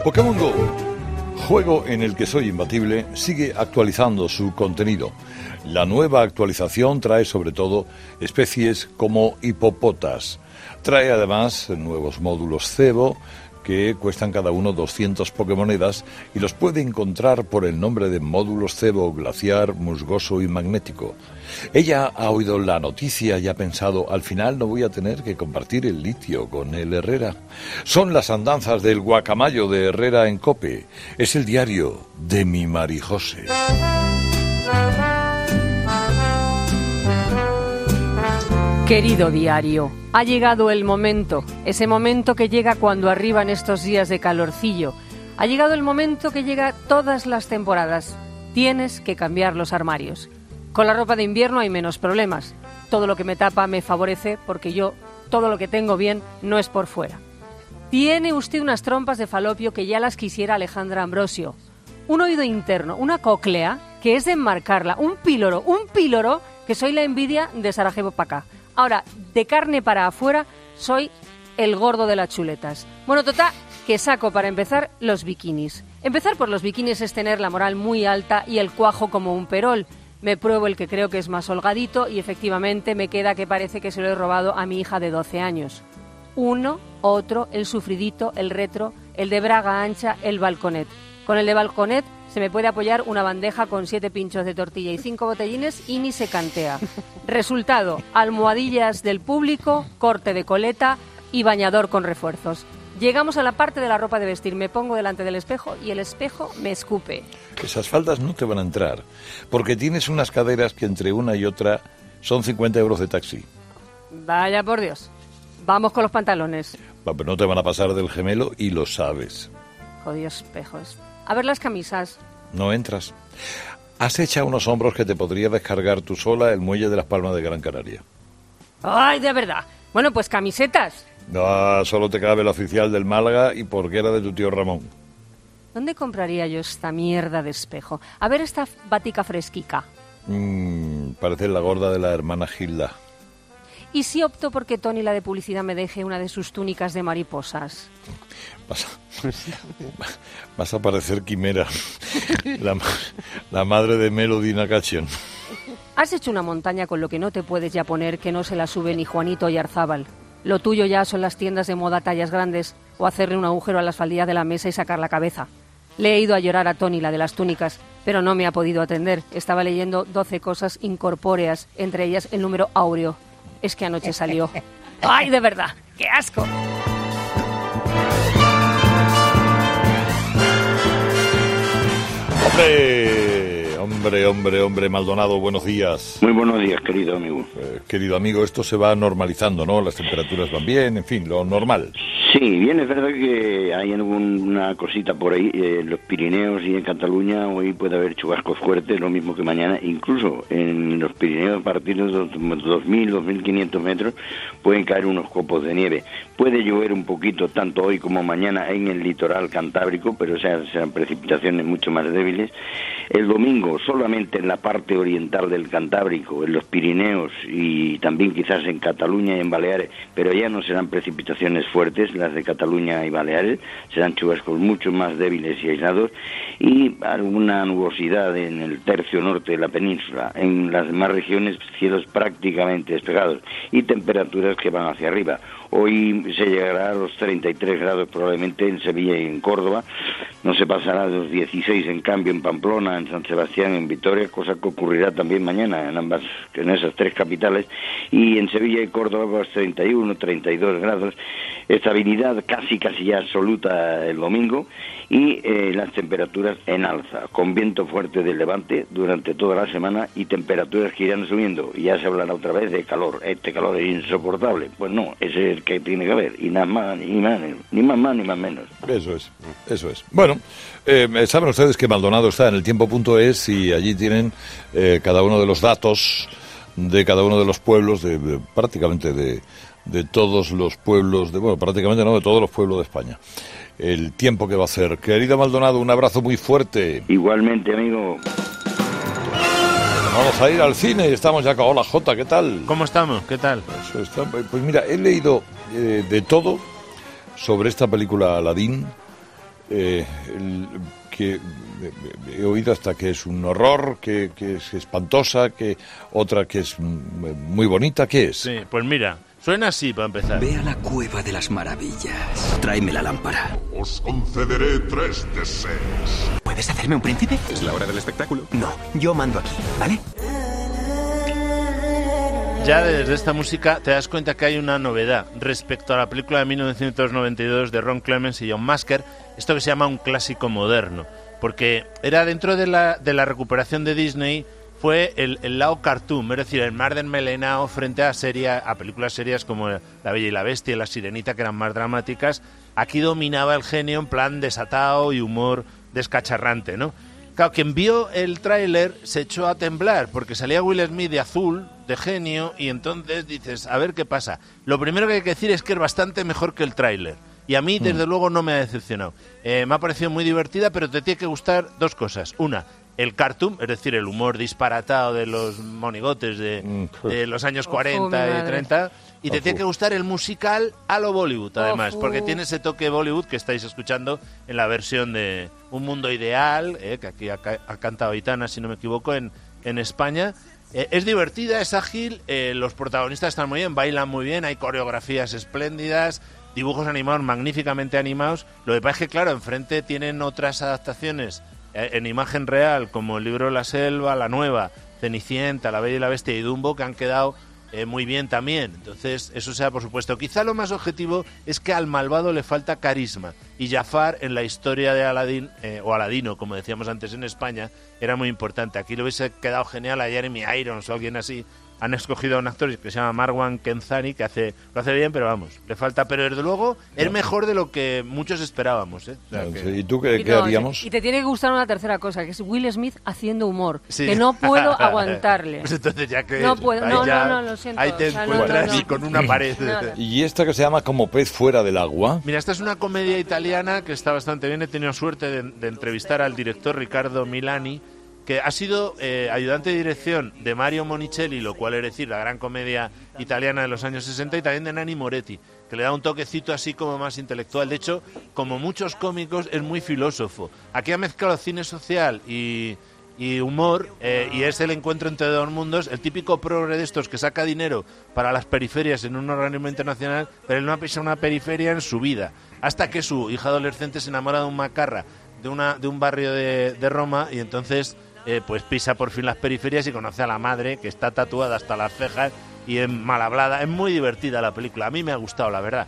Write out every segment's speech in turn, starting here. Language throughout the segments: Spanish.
Pokémon GO, juego en el que soy imbatible, sigue actualizando su contenido. La nueva actualización trae sobre todo especies como hipopotas. Trae además nuevos módulos cebo que cuestan cada uno 200 Pokémonedas y los puede encontrar por el nombre de módulos cebo, glaciar, musgoso y magnético. Ella ha oído la noticia y ha pensado, al final no voy a tener que compartir el litio con el Herrera. Son las andanzas del guacamayo de Herrera en COPE. Es el diario de mi Marijose. Querido diario, ha llegado el momento, ese momento que llega cuando arriban estos días de calorcillo. Ha llegado el momento que llega todas las temporadas. Tienes que cambiar los armarios. Con la ropa de invierno hay menos problemas. Todo lo que me tapa me favorece porque yo, todo lo que tengo bien, no es por fuera. Tiene usted unas trompas de falopio que ya las quisiera Alejandra Ambrosio. Un oído interno, una cóclea, que es de enmarcarla. Un píloro, que soy la envidia de Sarajevo para acá. Ahora, de carne para afuera, soy el gordo de las chuletas. Bueno, total, que saco para empezar los bikinis. Empezar por los bikinis es tener la moral muy alta y el cuajo como un perol. Me pruebo el que creo que es más holgadito y efectivamente me queda que parece que se lo he robado a mi hija de 12 años. Uno, otro, el sufridito, el retro, el de braga ancha, el balconet. Con el de balconet se me puede apoyar una bandeja con 7 pinchos de tortilla y 5 botellines y ni se cantea. Resultado, almohadillas del público, corte de coleta y bañador con refuerzos. Llegamos a la parte de la ropa de vestir. Me pongo delante del espejo y el espejo me escupe. Esas faldas no te van a entrar, porque tienes unas caderas que entre una y otra son 50 euros de taxi. Vaya por Dios. Vamos con los pantalones. Pero no te van a pasar del gemelo y lo sabes. Jodido espejos. A ver las camisas. No entras. Has echado unos hombros que te podría descargar tú sola el muelle de Las Palmas de Gran Canaria. ¡Ay, de verdad! Bueno, pues camisetas. No, solo te cabe la oficial del Málaga y porque era de tu tío Ramón. ¿Dónde compraría yo esta mierda de espejo? A ver esta batica fresquica. Parece la gorda de la hermana Gilda. ¿Y si opto porque Tony, la de publicidad, me deje una de sus túnicas de mariposas? Vas a parecer Quimera, la madre de Melody Nakachian. Has hecho una montaña con lo que no te puedes ya poner, que no se la sube ni Juanito y Arzábal. Lo tuyo ya son las tiendas de moda tallas grandes o hacerle un agujero a las faldillas de la mesa y sacar la cabeza. Le he ido a llorar a Tony, la de las túnicas, pero no me ha podido atender. Estaba leyendo 12 cosas incorpóreas, entre ellas el número áureo. Es que anoche salió. ¡Ay, de verdad! ¡Qué asco! Hombre, Maldonado, buenos días. Muy buenos días, querido amigo. Querido amigo, esto se va normalizando, ¿no? Las temperaturas van bien, en fin, lo normal. Sí, bien, es verdad que hay alguna cosita por ahí. En los Pirineos y en Cataluña hoy puede haber chubascos fuertes, lo mismo que mañana. Incluso en los Pirineos, a partir de 2.000, 2.500 metros, pueden caer unos copos de nieve. Puede llover un poquito, tanto hoy como mañana, en el litoral cantábrico, pero serán precipitaciones mucho más débiles. El domingo, solamente en la parte oriental del Cantábrico, en los Pirineos y también quizás en Cataluña y en Baleares, pero ya no serán precipitaciones fuertes, las de Cataluña y Baleares, serán chubascos mucho más débiles y aislados, y alguna nubosidad en el tercio norte de la península. En las demás regiones, cielos prácticamente despejados y temperaturas que van hacia arriba. Hoy se llegará a los 33 grados probablemente en Sevilla y en Córdoba, no se pasará de los 16 en cambio en Pamplona, en San Sebastián, en Vitoria, cosa que ocurrirá también mañana en esas tres capitales, y en Sevilla y Córdoba pues 31, 32 grados, estabilidad casi ya absoluta el domingo, y las temperaturas en alza, con viento fuerte del levante durante toda la semana y temperaturas que irán subiendo. Y ya se hablará otra vez de calor. Este calor es insoportable. Pues no, ese es el que tiene que haber, y nada más, ni más ni más menos. Eso es. Bueno, saben ustedes que Maldonado está en eltiempo.es y allí tienen cada uno de los datos de cada uno de los pueblos, prácticamente de todos los pueblos, prácticamente no, de todos los pueblos de España. El tiempo que va a hacer. Querido Maldonado, un abrazo muy fuerte. Igualmente, amigo. Vamos a ir al cine y estamos ya con... Hola, Jota, ¿qué tal? ¿Cómo estamos? ¿Qué tal? Pues mira, he leído de todo sobre esta película Aladdin. que he oído hasta que es un horror, que es espantosa, que otra que es muy bonita. ¿Qué es? Sí, pues mira, suena así para empezar. Ve a la cueva de las maravillas. Tráeme la lámpara. Os concederé 3 deseos. ¿Puedes hacerme un príncipe? ¿Es la hora del espectáculo? No, yo mando aquí, ¿vale? Ya desde esta música te das cuenta que hay una novedad respecto a la película de 1992 de Ron Clements y John Masker, esto que se llama un clásico moderno, porque era dentro de la recuperación de Disney, fue el lado cartoon, es decir, el más desmelenado frente a películas serias como La Bella y la Bestia y La Sirenita, que eran más dramáticas. Aquí dominaba el genio en plan desatado y humor descacharrante, ¿no? Claro, quien vio el tráiler se echó a temblar porque salía Will Smith de azul, de genio, y entonces dices, a ver qué pasa. Lo primero que hay que decir es que es bastante mejor que el tráiler. Y a mí, desde luego, no me ha decepcionado. Me ha parecido muy divertida, pero te tiene que gustar 2 cosas. Una, el cartoon, es decir, el humor disparatado de los monigotes de los años 40 y 30. Y te tiene que gustar el musical a lo Bollywood, además, porque tiene ese toque Bollywood que estáis escuchando en la versión de Un Mundo Ideal, que aquí ha cantado Aitana, si no me equivoco, en España. Es divertida, es ágil, los protagonistas están muy bien, bailan muy bien, hay coreografías espléndidas, dibujos animados magníficamente animados. Lo que pasa es que, claro, enfrente tienen otras adaptaciones en imagen real, como el libro de la selva, La Nueva, Cenicienta, La Bella y la Bestia y Dumbo, que han quedado muy bien también. Entonces, eso sea por supuesto. Quizá lo más objetivo es que al malvado le falta carisma. Y Jafar, en la historia de Aladín, o Aladino, como decíamos antes en España, era muy importante. Aquí le hubiese quedado genial a Jeremy Irons o alguien así. Han escogido a un actor que se llama Marwan Kenzani, que lo hace bien, pero vamos, le falta. Pero desde luego es mejor de lo que muchos esperábamos, ¿eh? O sea, ¿Y tú qué haríamos? Y te tiene que gustar una tercera cosa, que es Will Smith haciendo humor, que no puedo aguantarle. Pues entonces ya que no puedo, no, lo siento. Ahí te encuentras y con una pared. ¿Y esta que se llama Como pez fuera del agua? Mira, esta es una comedia italiana que está bastante bien. He tenido suerte de entrevistar al director Riccardo Milani, que ha sido ayudante de dirección de Mario Monicelli, lo cual es decir, la gran comedia italiana de los años 60, y también de Nanni Moretti, que le da un toquecito así como más intelectual. De hecho, como muchos cómicos, es muy filósofo. Aquí ha mezclado cine social y humor, y es el encuentro entre 2 mundos, el típico progre de estos que saca dinero para las periferias en un organismo internacional, pero él no ha pisado una periferia en su vida, hasta que su hija adolescente se enamora de un macarra de un barrio de Roma, y entonces pues pisa por fin las periferias y conoce a la madre, que está tatuada hasta las cejas y es mal hablada. Es muy divertida la película, a mí me ha gustado, la verdad.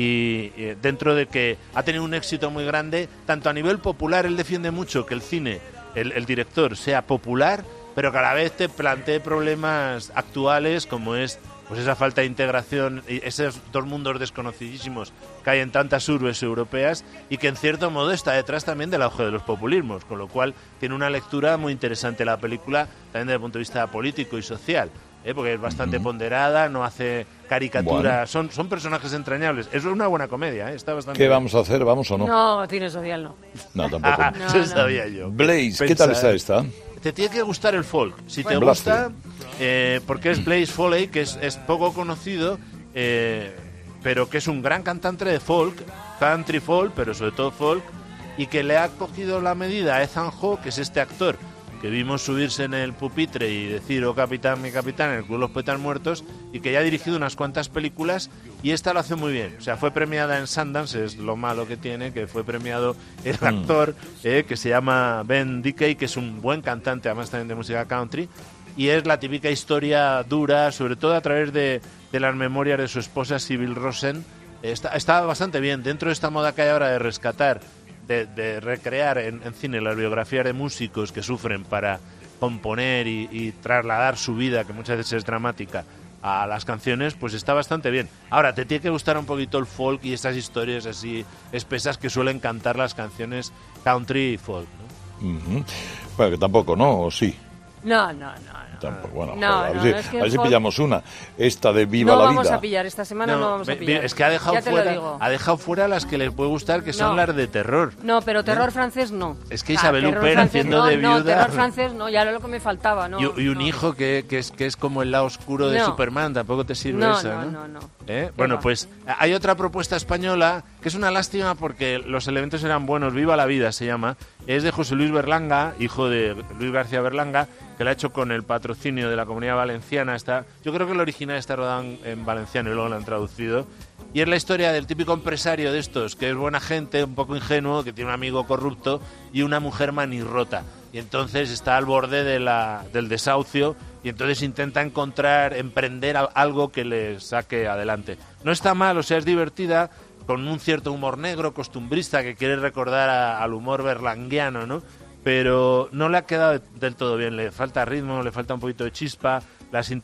Y dentro de que ha tenido un éxito muy grande, tanto a nivel popular, él defiende mucho que el cine, el director, sea popular, pero que a la vez te plantee problemas actuales, como es pues esa falta de integración y esos 2 mundos desconocidísimos que hay en tantas urbes europeas, y que en cierto modo está detrás también del auge de los populismos, con lo cual tiene una lectura muy interesante la película, también desde el punto de vista político y social, porque es bastante ponderada, no hace caricaturas, son personajes entrañables. Eso es una buena comedia, está bastante ¿Qué bien. vamos a hacer? ¿Vamos o no? No, cine social no. No, tampoco. Eso sabía yo. Blaze, ¿qué tal está esta? Te tiene que gustar el folk. Si te Bueno, gusta, porque es Blaze Foley, que es poco conocido, pero que es un gran cantante de folk, country folk, pero sobre todo folk, y que le ha cogido la medida a Ethan Hawke, que es este actor que vimos subirse en el pupitre y decir, oh capitán, mi capitán, en el Club de los Poetas Muertos, y que ya ha dirigido unas cuantas películas, y esta lo hace muy bien. O sea, fue premiada en Sundance, es lo malo que tiene, que fue premiado el actor, que se llama Ben Dickey, que es un buen cantante, además también de música country, y es la típica historia dura, sobre todo a través de las memorias de su esposa, Sybil Rosen. Está bastante bien, dentro de esta moda que hay ahora de rescatar, de recrear en cine las biografías de músicos que sufren para componer y trasladar su vida, que muchas veces es dramática, a las canciones, pues está bastante bien. Ahora, te tiene que gustar un poquito el folk y esas historias así espesas que suelen cantar las canciones country y folk, ¿no? Bueno, que tampoco, ¿no? ¿O sí? No. Tampoco. Bueno, No, joder, a ver si folk... pillamos una. Esta de Viva la Vida. No vamos a pillar, esta semana no vamos a pillar. Es que ha dejado fuera las que les puede gustar, que son las de terror. No, pero terror francés no. Es que Isabel Huppert haciendo de viuda... No, terror francés no, ya era lo que me faltaba, ¿no? Y un hijo que es como el lado oscuro de Superman, tampoco te sirve esa, ¿no? No. Bueno, pues hay otra propuesta española que es una lástima porque los elementos eran buenos. Viva la vida se llama. Es de José Luis Berlanga, hijo de Luis García Berlanga, que lo ha hecho con el patrocinio de la Comunidad Valenciana. Yo creo que el original está rodado en valenciano y luego lo han traducido. Y es la historia del típico empresario de estos, que es buena gente, un poco ingenuo, que tiene un amigo corrupto y una mujer manirrota. Y entonces está al borde del desahucio y entonces intenta emprender algo que le saque adelante. No está mal, o sea, es divertida, con un cierto humor negro, costumbrista, que quiere recordar al humor berlanguiano, ¿no? Pero no le ha quedado del todo bien, le falta ritmo, le falta un poquito de chispa, las